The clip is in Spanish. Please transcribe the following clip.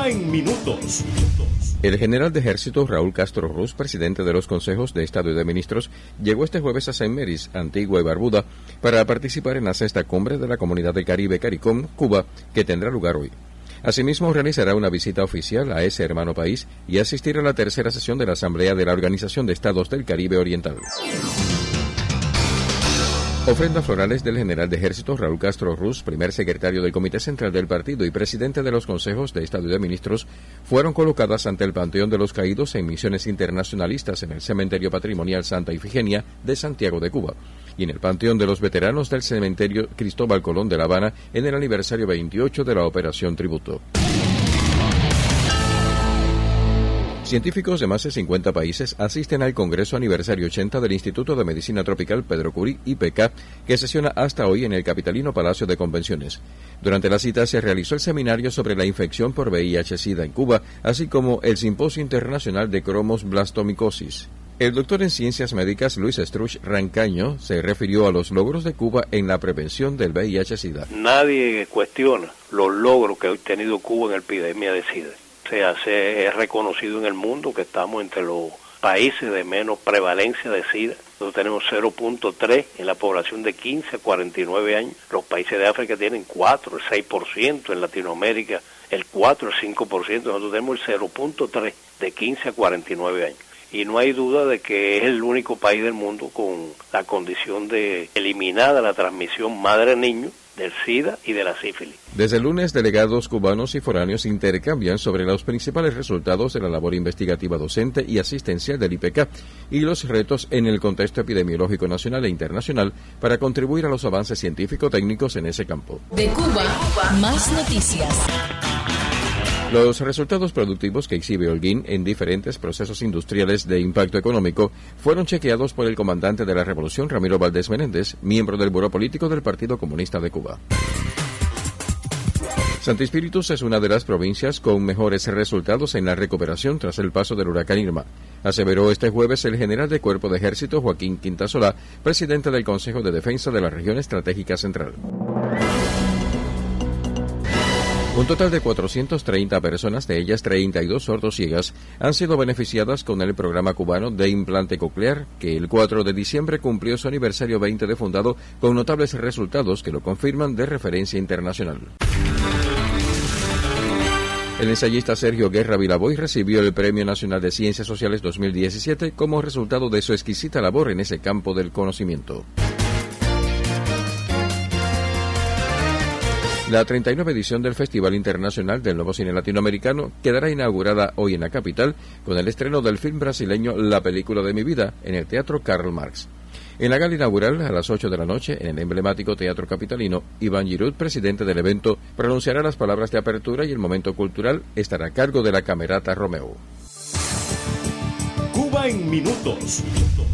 Cuba en minutos. El general de ejército Raúl Castro Ruz, presidente de los consejos de Estado y de Ministros, llegó este jueves a Saint Mary's, Antigua y Barbuda, para participar en la sexta cumbre de la Comunidad del Caribe CARICOM, Cuba, que tendrá lugar hoy. Asimismo, realizará una visita oficial a ese hermano país y asistirá a la tercera sesión de la Asamblea de la Organización de Estados del Caribe Oriental. Ofrendas florales del general de ejército Raúl Castro Ruz, primer secretario del Comité Central del Partido y presidente de los consejos de Estado y de Ministros, fueron colocadas ante el Panteón de los Caídos en misiones internacionalistas en el Cementerio Patrimonial Santa Ifigenia de Santiago de Cuba y en el Panteón de los Veteranos del Cementerio Cristóbal Colón de La Habana en el aniversario 28 de la Operación Tributo. Científicos de más de 50 países asisten al Congreso Aniversario 80 del Instituto de Medicina Tropical Pedro Curie, IPK, que sesiona hasta hoy en el capitalino Palacio de Convenciones. Durante la cita se realizó el seminario sobre la infección por VIH-Sida en Cuba, así como el Simposio Internacional de Cromoblastomicosis. El doctor en Ciencias Médicas Luis Estruch Rancaño se refirió a los logros de Cuba en la prevención del VIH-Sida. Nadie cuestiona los logros que ha obtenido Cuba en la epidemia de SIDA. Es reconocido en el mundo que estamos entre los países de menos prevalencia de SIDA. Nosotros tenemos 0.3 en la población de 15 a 49 años. Los países de África tienen 4, el 6%, en Latinoamérica el 4, el 5%. Nosotros tenemos el 0.3 de 15 a 49 años. Y no hay duda de que es el único país del mundo con la condición de eliminada la transmisión madre-niño del SIDA y de la sífilis. Desde el lunes, delegados cubanos y foráneos intercambian sobre los principales resultados de la labor investigativa docente y asistencial del IPK y los retos en el contexto epidemiológico nacional e internacional para contribuir a los avances científico-técnicos en ese campo. De Cuba, más noticias. Los resultados productivos que exhibe Holguín en diferentes procesos industriales de impacto económico fueron chequeados por el comandante de la Revolución, Ramiro Valdés Menéndez, miembro del Buró Político del Partido Comunista de Cuba. Santo Espíritu es una de las provincias con mejores resultados en la recuperación tras el paso del huracán Irma, aseveró este jueves el general de Cuerpo de Ejército Joaquín Quintasolá, presidente del Consejo de Defensa de la Región Estratégica Central. Un total de 430 personas, de ellas 32 sordociegas, han sido beneficiadas con el programa cubano de implante coclear, que el 4 de diciembre cumplió su aniversario 20 de fundado, con notables resultados que lo confirman de referencia internacional. El ensayista Sergio Guerra Vilaboy recibió el Premio Nacional de Ciencias Sociales 2017 como resultado de su exquisita labor en ese campo del conocimiento. La 39ª edición del Festival Internacional del Nuevo Cine Latinoamericano quedará inaugurada hoy en la capital con el estreno del film brasileño La Película de mi Vida en el Teatro Karl Marx. En la gala inaugural, a las 8 de la noche, en el emblemático Teatro Capitalino, Iván Giroud, presidente del evento, pronunciará las palabras de apertura y el momento cultural estará a cargo de la Camerata Romeo. Cuba en minutos.